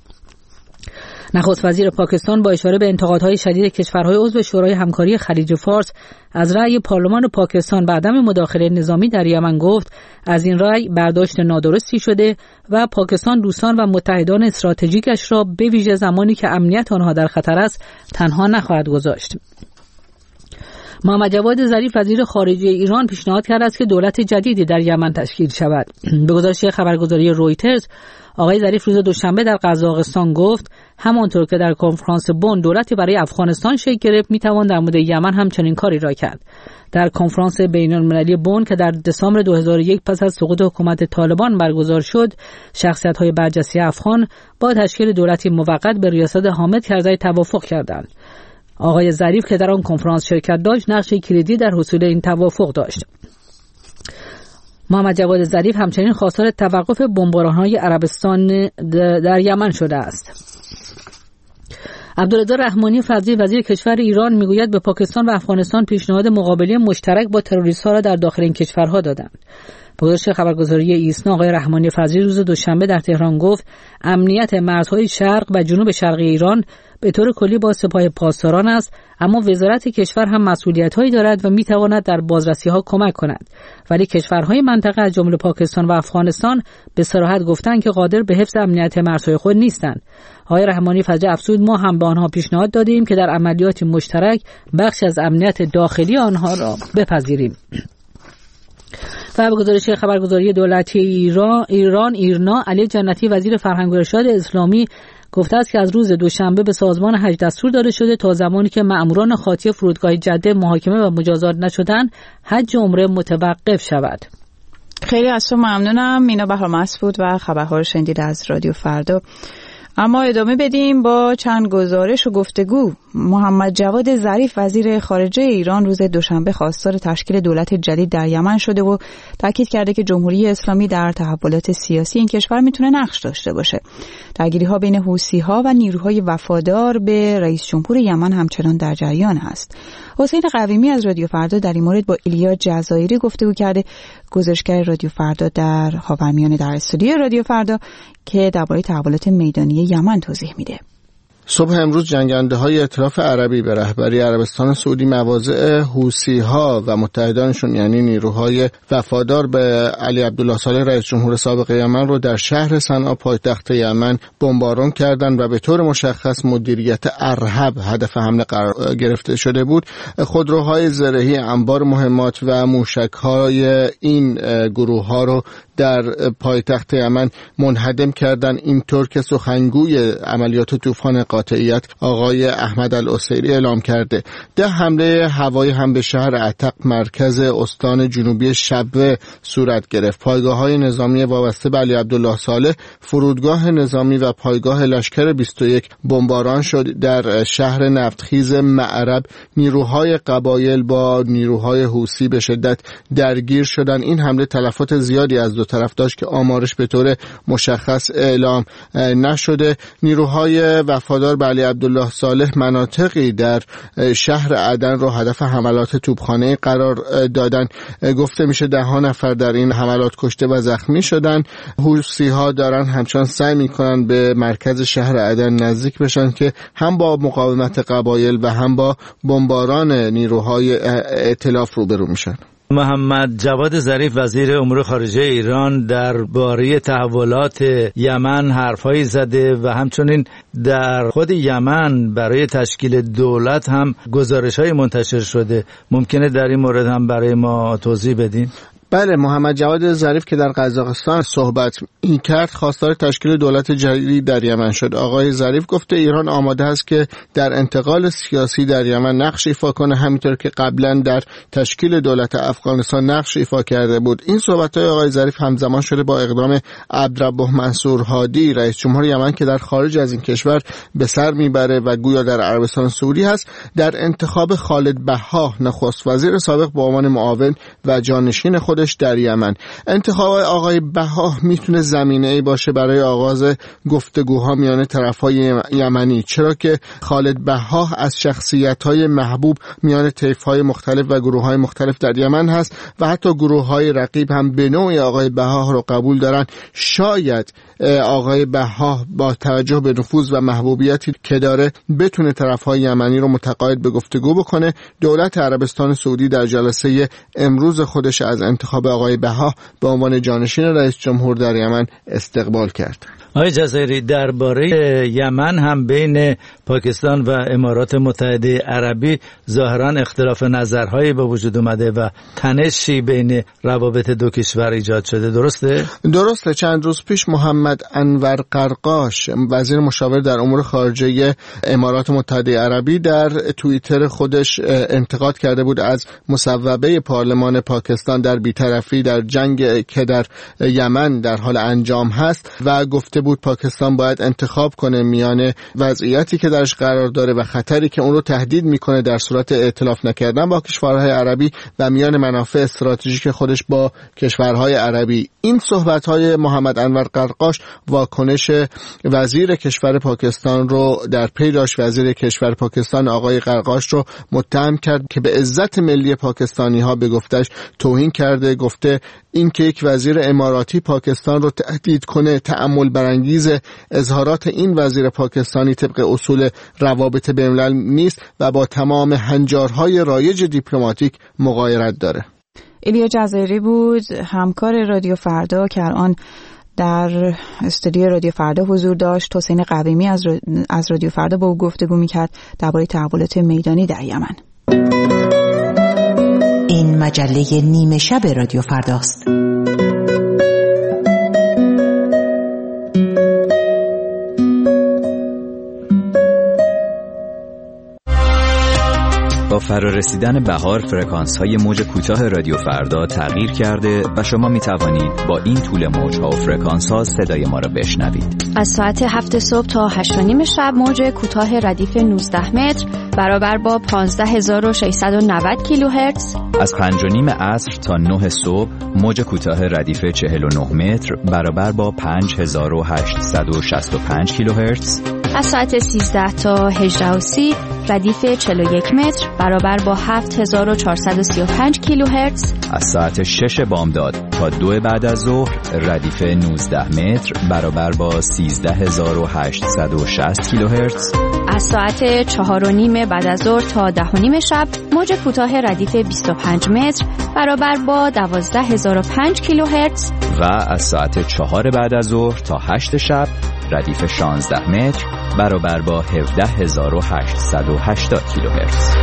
نخست وزیر پاکستان با اشاره به انتقادهای شدید کشورهای عضو شورای همکاری خلیج فارس از رأی پارلمان پاکستان به عدم مداخله نظامی در یمن گفت از این رأی برداشت نادرستی شده و پاکستان دوستان و متحدان استراتژیکش را به ویژه زمانی که امنیت آنها در خطر است تنها نخواهد گذاشت. محمد جواد ظریف وزیر خارجه ایران پیشنهاد کرده است که دولت جدیدی در یمن تشکیل شود. به گزارش خبرگزاری رویترز آقای ظریف روز دوشنبه در قزاقستان گفت همانطور که در کنفرانس بن دولتی برای افغانستان شکل گرفت میتوان در مورد یمن هم چنین کاری را کرد. در کنفرانس بین‌المللی بن که در دسامبر 2001 پس از سقوط حکومت طالبان برگزار شد، شخصیت‌های برجسته افغان با تشکیل دولتی موقت به ریاست حامد کرزی توافق کردند. آقای ظریف که در آن کنفرانس شرکت داشت نقش کلیدی در حصول این توافق داشت. محمد جواد ظریف همچنین خواستار توقف بمباران‌های عربستان در یمن شده است. عبدالرضا رحمانی فضلی وزیر کشور ایران میگوید به پاکستان و افغانستان پیشنهاد مقابله مشترک با تروریست‌ها را در داخل این کشورها دادند. به گزارش خبرگزاری ایسنا آقای رحمانی فضلی روز دوشنبه در تهران گفت امنیت مرزهای شرق و جنوب شرقی ایران به طور کلی با سپاه پاسداران است، اما وزارت کشور هم مسئولیت‌هایی دارد و می‌تواند در بازرسی‌ها کمک کند. ولی کشورهای منطقه از جمله پاکستان و افغانستان به صراحت گفتند که قادر به حفظ امنیت مرزهای خود نیستند. آقای رحمانی فضلی افزود ما هم به آنها پیشنهاد دادیم که در عملیات مشترک بخش از امنیت داخلی آنها را بپذیریم. و به گزارش خبرگزاری دولتی ایران ایرنا علی جنتی وزیر فرهنگ و ارشاد اسلامی گفته است که از روز دوشنبه به سازمان حج دستور داده شده تا زمانی که مأموران خاطی فرودگاه جده محاکمه و مجازات نشدند حج و عمره متوقف شود. خیلی از شما ممنونم. مینا بهارمست بود و خبرها رو شنیدید از رادیو فردا. اما ادامه بدیم با چند گزارش و گفتگو. محمد جواد ظریف وزیر خارجه ایران روز دوشنبه خواستار تشکیل دولت جدید در یمن شده و تاکید کرده که جمهوری اسلامی در تحولات سیاسی این کشور میتونه نقش داشته باشه. درگیری‌ها بین حوثی‌ها و نیروهای وفادار به رئیس جمهور یمن همچنان در جریان است. حسین قویمی از رادیو فردا در این مورد با ایلیا جزایری گفتگو کرده، گزارشگر رادیو فردا در خاورمیانه در استودیو رادیو فردا، که درباره تحولات میدانی یمن توضیح میده. صبح امروز جنگنده‌های ائتلاف عربی به رهبری عربستان سعودی مواضع حوثی‌ها و متحدانشون یعنی نیروهای وفادار به علی عبدالله صالح رئیس جمهور سابق یمن رو در شهر صنعا پایتخت یمن بمباران کردند و به طور مشخص مدیریت ارهب هدف حمله قرار گرفته شده بود. خودروهای زرهی، انبار مهمات و موشک‌های این گروه‌ها رو در پایتخت یمن منهدم کردن. اینطور که سخنگوی عملیات طوفان قاطعیت آقای احمد العسیری اعلام کرده. 10 حمله هوایی هم به شهر عتق مرکز استان جنوبی شبوه صورت گرفت. پایگاه‌های نظامی وابسته به علی عبدالله صالح، فرودگاه نظامی و پایگاه لشکر 21 بمباران شد. در شهر نفتخیز معرب نیروهای قبایل با نیروهای حوثی به شدت درگیر شدند. این حمله تلفات زیادی از دو طرف داشت که آمارش به طور مشخص اعلام نشده. نیروهای وفادار به علی عبدالله صالح مناطقی در شهر عدن را هدف حملات توپخانه قرار دادن. گفته میشه 10 نفر در این حملات کشته و زخمی شدن. حوثی‌ها دارن همچنان سعی میکنن به مرکز شهر عدن نزدیک بشن که هم با مقاومت قبایل و هم با بمباران نیروهای ائتلاف روبرو میشن. محمد جواد ظریف وزیر امور خارجه ایران درباره تحولات یمن حرفایی زده و همچنین در خود یمن برای تشکیل دولت هم گزارش‌های منتشر شده. ممکنه در این مورد هم برای ما توضیح بدین؟ بله، محمد جواد ظریف که در قزاقستان صحبت کرد خواستار تشکیل دولت جدید در یمن شد. آقای ظریف گفته ایران آماده است که در انتقال سیاسی در یمن نقش ایفا کنه، همینطور که قبلا در تشکیل دولت افغانستان نقش ایفا کرده بود. این صحبت‌های آقای ظریف همزمان شده با اقدام عبدالرب منصور هادی رئیس جمهور یمن که در خارج از این کشور به سر میبره و گویا در عربستان سعودی هست، در انتخاب خالد بحاه نخست وزیر سابق به عنوان معاون و جانشین خودش در یمن. انتخاب آقای بحاه میتونه زمینه‌ای باشه برای آغاز گفتگوها میان طرف‌های یمنی، چرا که خالد بحاه از شخصیت‌های محبوب میان طیف‌های مختلف و گروه‌های مختلف در یمن هست و حتی گروه‌های رقیب هم به نوعی آقای بحاه رو قبول دارن. شاید آقای بحاه با توجه به نفوذ و محبوبیتی که داره بتونه طرف‌های یمنی رو متقاعد به گفتگو بکنه. دولت عربستان سعودی در جلسه امروز خودش از انتخاب آقای بحاه به عنوان جانشین رئیس جمهور در یمن استقبال کرد. آقای جزایری، درباره یمن هم بین پاکستان و امارات متحده عربی ظاهرا اختلاف نظرهایی به وجود اومده و تنشی بین روابط دو کشور ایجاد شده، درسته؟ درسته. چند روز پیش محمد انور قرقاش وزیر مشاور در امور خارجه امارات متحده عربی در توییتر خودش انتقاد کرده بود از مصوبه پارلمان پاکستان در بی‌طرفی در جنگ که در یمن در حال انجام هست و گفته بود پاکستان باید انتخاب کنه میان وضعیتی که درش قرار داره و خطری که اون رو تهدید میکنه در صورت ائتلاف نکردن با کشورهای عربی و میان منافع استراتژیک خودش با کشورهای عربی. این صحبت‌های محمد انور قرقاش واکنش وزیر کشور پاکستان رو در پی داشت. وزیر کشور پاکستان آقای قرقاش رو متهم کرد که به عزت ملی پاکستانی‌ها به گفتش توهین کرده. گفته این که یک وزیر اماراتی پاکستان رو تهدید کنه تأمل برانگیز. اظهارات این وزیر پاکستانی طبق اصول روابط بین‌الملل نیست و با تمام هنجارهای رایج دیپلماتیک مغایرت داره. ایلیا جزایری بود همکار رادیو فردا که الان در استودیو رادیو فردا حضور داشت. حسین قویمی از رادیو فردا با او گفتگو میکرد درباره تحولات میدانی در یمن. این مجله نیمه شب رادیو فرداست. با فرارسیدن بهار فرکانس‌های موج کوتاه رادیو فردا تغییر کرده و شما می توانید با این طول موج‌ها و فرکانس‌ها صدای ما را بشنوید. از ساعت 7 صبح تا 8:30 شب موج کوتاه ردیف 19 متر برابر با 15690 کیلوهرتز. از 5:30 عصر تا 9 صبح موج کوتاه ردیف 49 متر برابر با 5865 کیلوهرتز. از ساعت 13 تا 18:30 ردیف 41 متر برابر با 7435 کیلوهرتز. از ساعت 6 بامداد تا 2 بعد از ظهر ردیف 19 متر برابر با 13860 کیلوهرتز. از ساعت 4:30 بعد از ظهر تا 10:30 شب موج کوتاه ردیف 25 متر برابر با 12005 کیلوهرتز. و از ساعت 4 بعد از ظهر تا 8 شب ردیف 16 متر برابر با 17880 کیلوهرتز.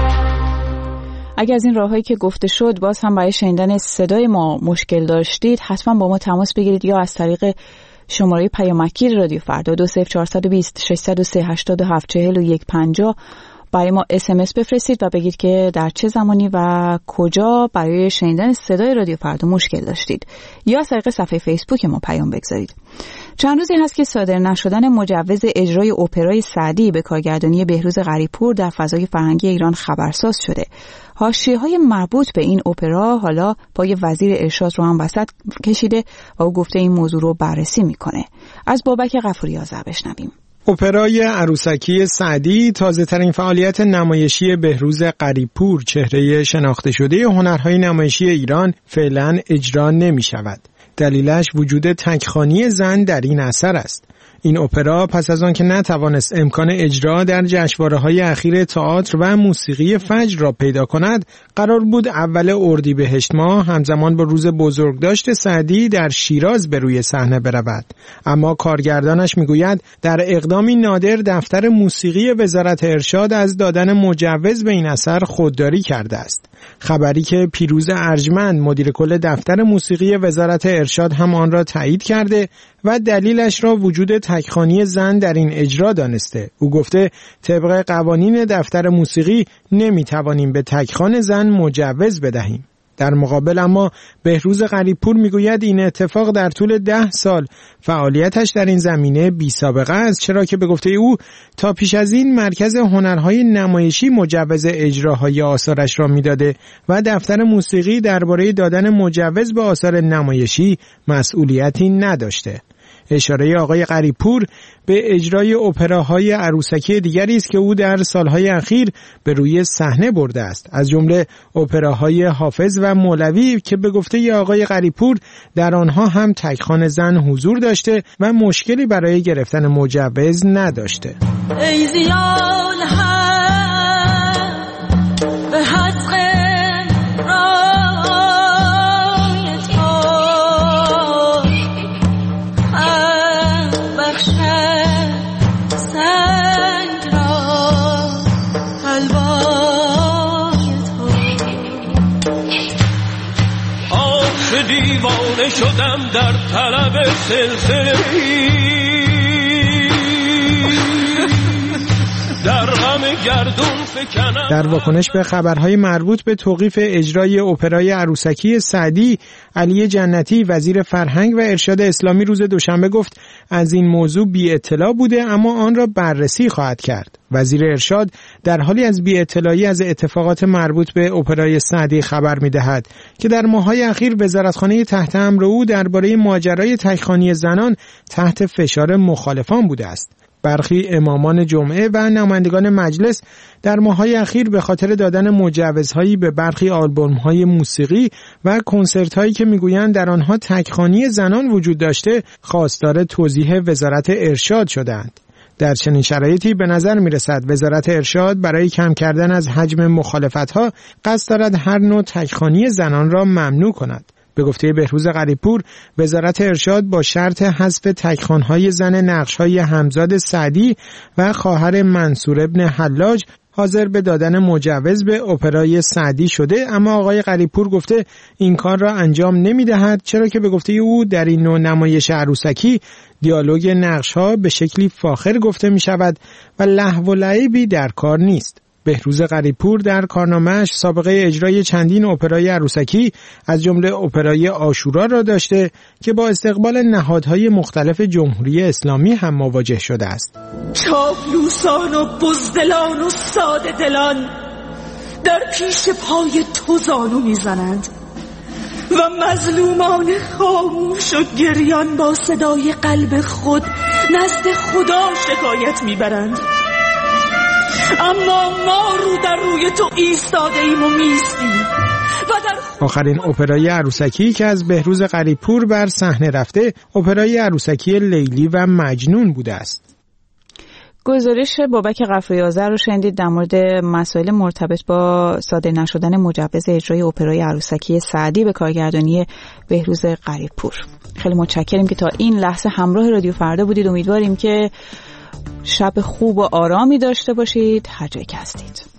اگر از این راههایی که گفته شد باز هم برای شنیدن صدای ما مشکل داشتید، حتما با ما تماس بگیرید یا از طریق شماره پیامکی رادیو فردا 20420 603 87 41 50 برای ما SMS بفرستید و بگید که در چه زمانی و کجا برای شنیدن صدای رادیو فردا مشکل داشتید، یا از طریق صفحه فیسبوک ما پیام بگذارید. چند روزی هست که صادر نشدن مجوز اجرای اپرای سعدی به کارگردانی بهروز غریب‌پور در فضای فرهنگی ایران خبرساز شده. حاشیه‌های مربوط به این اپرا حالا پای وزیر ارشاد رو هم وسط کشیده و او گفته این موضوع رو بررسی میکنه. از بابک غفوری آذر بشنویم. اپرای عروسکی سعدی تازه‌ترین فعالیت نمایشی بهروز غریب‌پور، چهره شناخته شده هنرهای نمایشی ایران، فعلا اجرا نمی‌شود. دلیلش وجود تکخوانی زن در این اثر است. این اپرا پس از آن که نتوانست امکان اجرا در جشنواره‌های اخیر تئاتر و موسیقی فجر را پیدا کند، قرار بود اول اردیبهشت ماه همزمان با روز بزرگداشت سعدی در شیراز به روی صحنه برود. اما کارگردانش میگوید در اقدامی نادر دفتر موسیقی وزارت ارشاد از دادن مجوز به این اثر خودداری کرده است. خبری که پیروز ارجمند مدیر کل دفتر موسیقی وزارت ارشاد هم آن را تایید کرده و دلیلش را وجود تکخوانی زن در این اجرا دانسته. او گفته طبق قوانین دفتر موسیقی نمیتوانیم به تکخوان زن مجوز بدهیم. در مقابل اما بهروز غریب‌پور میگوید این اتفاق در طول 10 سال فعالیتش در این زمینه بی سابقه است، چرا که به گفته او تا پیش از این مرکز هنرهای نمایشی مجوز اجراهای آثارش را میداده و دفتر موسیقی درباره دادن مجوز به آثار نمایشی مسئولیتی نداشته. اشاره آقای غریب‌پور به اجرای اپراهای عروسکی دیگری است که او در سالهای اخیر به روی صحنه برده است، از جمله اپراهای حافظ و مولوی که به گفته آقای غریب‌پور در آنها هم تکخوان زن حضور داشته و مشکلی برای گرفتن مجوز نداشته. ای زیان به حق دیوانه شدم در طلب سلسله‌ای، در غم گردون فکنم. در واکنش به خبرهای مربوط به توقیف اجرای اپرای عروسکی سعدی، علی جنتی وزیر فرهنگ و ارشاد اسلامی روز دوشنبه گفت از این موضوع بی اطلاع بوده اما آن را بررسی خواهد کرد. وزیر ارشاد در حالی از بی اطلاعی از اتفاقات مربوط به اپرای سعدی خبر می‌دهد که در ماه‌های اخیر وزارتخانه تحت امر او درباره ماجرای تکخوانی زنان تحت فشار مخالفان بوده است. برخی امامان جمعه و نمایندگان مجلس در ماه‌های اخیر به خاطر دادن مجوزهایی به برخی آلبوم‌های موسیقی و کنسرت‌هایی که می‌گویند در آنها تکخوانی زنان وجود داشته خواستار توضیح وزارت ارشاد شدند. در چنین شرایطی به نظر می‌رسد وزارت ارشاد برای کم کردن از حجم مخالفت‌ها قصد دارد هر نوع تکخوانی زنان را ممنوع کند. به گفته بهروز غریب‌پور، وزارت ارشاد با شرط حذف تکخوان‌های زن نقش‌های حمزاد سعدی و خواهر منصور ابن حلاج حاضر به دادن مجوز به اپرای سعدی شده، اما آقای غریب‌پور گفته این کار را انجام نمی‌دهد، چرا که به گفته او در این نوع نمایش عروسکی دیالوگ نقش‌ها به شکلی فاخر گفته می‌شود و لهو و لعبی در کار نیست. بهروز غریبپور در کارنامه‌اش سابقه اجرای چندین اپرای عروسکی از جمله اپرای عاشورا را داشته که با استقبال نهادهای مختلف جمهوری اسلامی هم مواجه شده است. چاپلوسان و بزدلان و ساده دلان در پیش پای تو زانو میزنند و مظلومان خاموش و گریان با صدای قلب خود نزد خدا شکایت میبرند. اما ما رو در روی تو ایستاده ایم و میستیم. آخرین اپرای عروسکی که از بهروز غریبپور بر صحنه رفته اپرای عروسکی لیلی و مجنون بوده است. گزارش بابک غفاری آذر رو شنیدید در مورد مسائل مرتبط با صادر نشدن مجوز اجرای اپرای عروسکی سعدی به کارگردانی بهروز غریبپور. خیلی متشکریم که تا این لحظه همراه رادیو فردا بودید. امیدواریم که شب خوب و آرامی داشته باشید هر جایی که هستید.